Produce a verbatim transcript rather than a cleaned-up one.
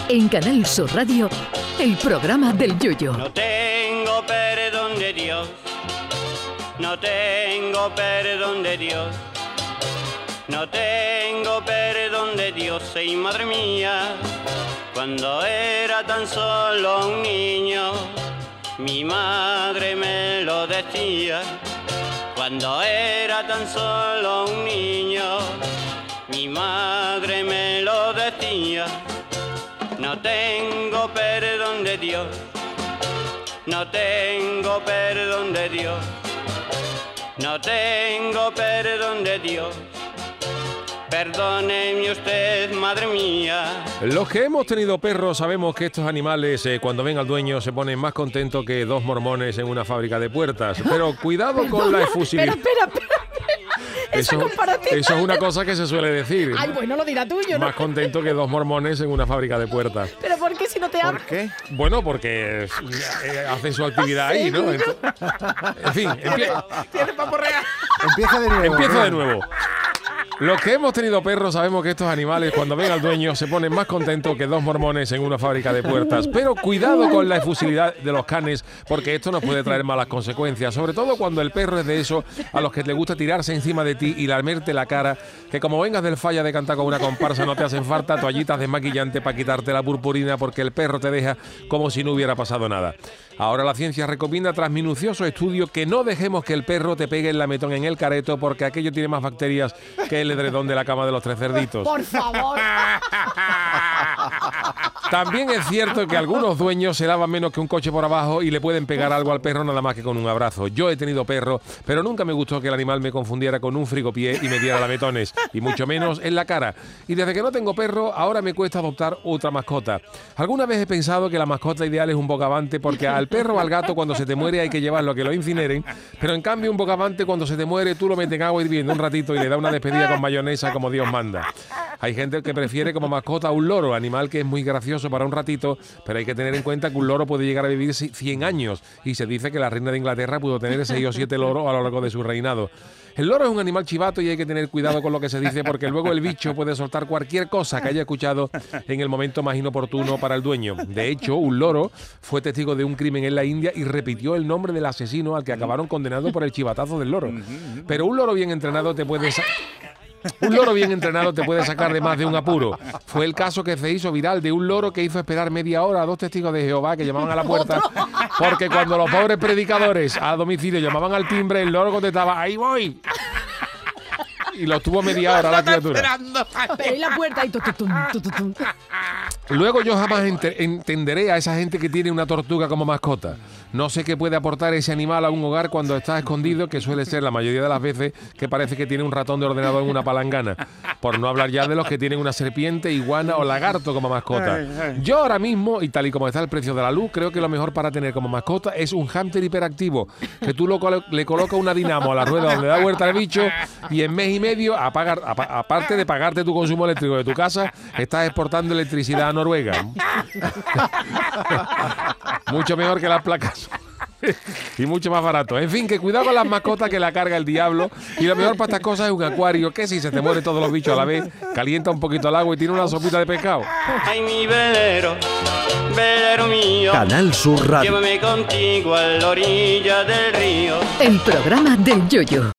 En Canal Sur Radio, el programa del Yoyo. No tengo perdón de Dios, no tengo perdón de Dios, no tengo perdón de Dios, y madre mía, cuando era tan solo un niño, mi madre me lo decía. Cuando era tan solo un niño, mi madre me lo decía. No tengo perdón de Dios, no tengo perdón de Dios, no tengo perdón de Dios. Perdóneme usted, madre mía. Los que hemos tenido perros sabemos que estos animales, eh, cuando ven al dueño, se ponen más contentos que dos mormones en una fábrica de puertas. Pero cuidado con la efusividad. Espera, espera, espera. Esa Eso, comparativa. eso es una cosa que se suele decir. Ay, bueno, lo dirá tuyo, ¿no? Más contento que dos mormones en una fábrica de puertas. Pero ¿por qué si no te ¿Por hablo? qué? Bueno, porque eh, hacen su actividad ahí, ¿no? En fin, empie- Tienes papo real. Empieza de nuevo. empiezo de nuevo. Los que hemos tenido perros sabemos que estos animales, cuando ven al dueño, se ponen más contentos que dos mormones en una fábrica de puertas. Pero cuidado con la efusividad de los canes, porque esto nos puede traer malas consecuencias. Sobre todo cuando el perro es de esos a los que le gusta tirarse encima de ti y lamerte la cara, que como vengas del falla de cantar con una comparsa no te hacen falta toallitas desmaquillante para quitarte la purpurina, porque el perro te deja como si no hubiera pasado nada. Ahora la ciencia recomienda, tras minucioso estudio, que no dejemos que el perro te pegue el lametón en el careto, porque aquello tiene más bacterias que el edredón de la cama de los tres cerditos. Por favor. También es cierto que algunos dueños se lavan menos que un coche por abajo y le pueden pegar algo al perro nada más que con un abrazo. Yo he tenido perro, pero nunca me gustó que el animal me confundiera con un frigopié y me diera lametones, y mucho menos en la cara. Y desde que no tengo perro, ahora me cuesta adoptar otra mascota. Alguna vez he pensado que la mascota ideal es un bogavante, porque al perro o al gato cuando se te muere hay que llevarlo a que lo incineren, pero en cambio un bogavante cuando se te muere tú lo metes en agua hirviendo un ratito y le da una despedida con mayonesa como Dios manda. Hay gente que prefiere como mascota un loro, animal que es muy gracioso para un ratito, pero hay que tener en cuenta que un loro puede llegar a vivir cien años, y se dice que la reina de Inglaterra pudo tener seis o siete loros a lo largo de su reinado. El loro es un animal chivato y hay que tener cuidado con lo que se dice, porque luego el bicho puede soltar cualquier cosa que haya escuchado en el momento más inoportuno para el dueño. De hecho, un loro fue testigo de un crimen en la India y repitió el nombre del asesino al que acabaron condenando por el chivatazo del loro. Pero un loro bien entrenado te puede... Sa- Un loro bien entrenado te puede sacar de más de un apuro. Fue el caso que se hizo viral de un loro que hizo esperar media hora a dos testigos de Jehová que llamaban a la puerta, porque cuando los pobres predicadores a domicilio llamaban al timbre, el loro contestaba: ¡ahí voy! Y lo tuvo media hora la criatura. Pero y la puerta y tu, tu, tum, tu, tu, tum. Luego yo jamás ente- entenderé a esa gente que tiene una tortuga como mascota. No sé qué puede aportar ese animal a un hogar cuando está escondido, que suele ser la mayoría de las veces que parece que tiene un ratón de ordenador en una palangana. Por no hablar ya de los que tienen una serpiente, iguana o lagarto como mascota. Yo ahora mismo, y tal y como está el precio de la luz, creo que lo mejor para tener como mascota es un hámster hiperactivo, que tú lo colo- le colocas una dinamo a la rueda donde da vuelta el bicho y en mes y medio, a pagar, a, aparte de pagarte tu consumo eléctrico de tu casa, estás exportando electricidad a Noruega. Mucho mejor que las placas. Y mucho más barato. En fin, que cuidado con las mascotas, que la carga el diablo. Y lo mejor para estas cosas es un acuario, que si se te mueren todos los bichos a la vez, calienta un poquito el agua y tiene una sopita de pescado. Ay, mi velero, velero mío, Canal Sur Radio. llévame contigo a la orilla del río. El programa del Yoyo.